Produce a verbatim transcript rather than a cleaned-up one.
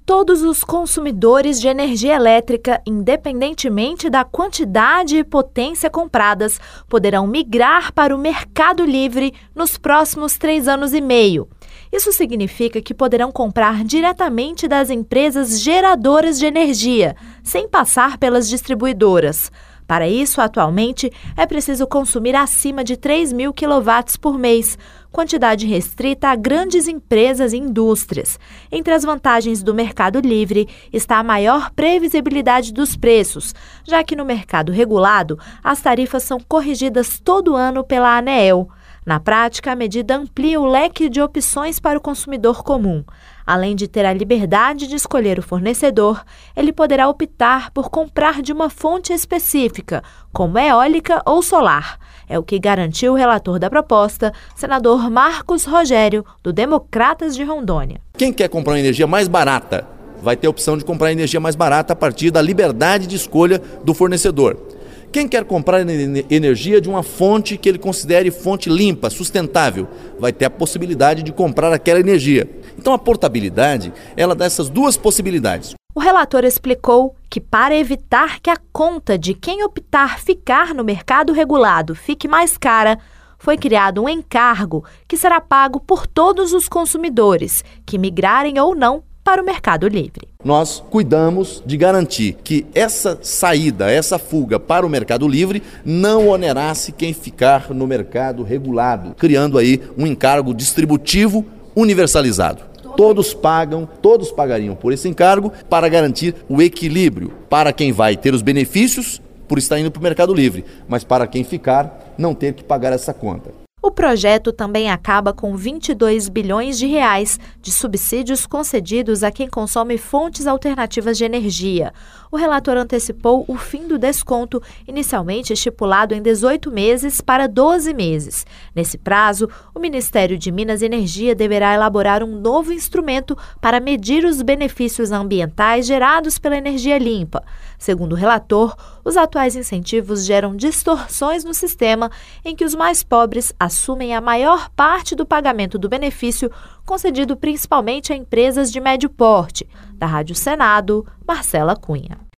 Todos os consumidores de energia elétrica, independentemente da quantidade e potência compradas, poderão migrar para o Mercado Livre nos próximos três anos e meio. Isso significa que poderão comprar diretamente das empresas geradoras de energia, sem passar pelas distribuidoras. Para isso, atualmente, é preciso consumir acima de três mil quilowatts por mês, quantidade restrita a grandes empresas e indústrias. Entre as vantagens do Mercado Livre está a maior previsibilidade dos preços, já que no mercado regulado, as tarifas são corrigidas todo ano pela ANEEL. Na prática, a medida amplia o leque de opções para o consumidor comum. Além de ter a liberdade de escolher o fornecedor, ele poderá optar por comprar de uma fonte específica, como eólica ou solar. É o que garantiu o relator da proposta, senador Marcos Rogério, do Democratas de Rondônia. Quem quer comprar uma energia mais barata vai ter a opção de comprar energia mais barata a partir da liberdade de escolha do fornecedor. Quem quer comprar energia de uma fonte que ele considere fonte limpa, sustentável, vai ter a possibilidade de comprar aquela energia. Então a portabilidade, ela dá essas duas possibilidades. O relator explicou que, para evitar que a conta de quem optar ficar no mercado regulado fique mais cara, foi criado um encargo que será pago por todos os consumidores que migrarem ou não para o Mercado Livre. Nós cuidamos de garantir que essa saída, essa fuga para o Mercado Livre não onerasse quem ficar no mercado regulado, criando aí um encargo distributivo universalizado. Todos pagam, todos pagariam por esse encargo para garantir o equilíbrio para quem vai ter os benefícios por estar indo para o Mercado Livre, mas para quem ficar não ter que pagar essa conta. O projeto também acaba com vinte e dois bilhões de reais de subsídios concedidos a quem consome fontes alternativas de energia. O relator antecipou o fim do desconto, inicialmente estipulado em dezoito meses para doze meses. Nesse prazo, o Ministério de Minas e Energia deverá elaborar um novo instrumento para medir os benefícios ambientais gerados pela energia limpa. Segundo o relator, os atuais incentivos geram distorções no sistema em que os mais pobres assumem a maior parte do pagamento do benefício, concedido principalmente a empresas de médio porte. Da Rádio Senado, Marcela Cunha.